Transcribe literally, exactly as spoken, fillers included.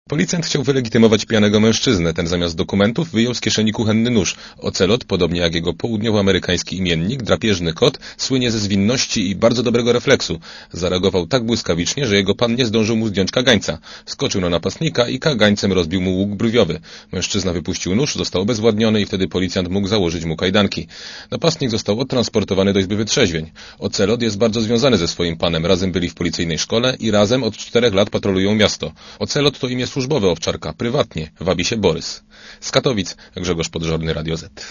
Policjant chciał wylegitymować pijanego mężczyznę. Ten zamiast dokumentów wyjął z kieszeni kuchenny nóż. Ocelot, podobnie jak jego południowoamerykański imiennik, drapieżny kot, słynie ze zwinności i bardzo dobrego refleksu. Zareagował tak błyskawicznie, że jego pan nie zdążył mu zdjąć kagańca. Skoczył na napastnika i kagańcem rozbił mu łuk brwiowy. Mężczyzna wypuścił nóż, został obezwładniony i wtedy policjant mógł założyć mu kajdanki. Napastnik został odtransportowany do izby wytrzeźwień. Ocelot jest bardzo związany ze swoim panem. Razem byli w policyjnej szkole i razem od czterech lat patrolują miasto. Ocelot to imię służbowe owczarka, prywatnie wabi się Borys. Z Katowic Grzegorz Podżorny, Radio Z.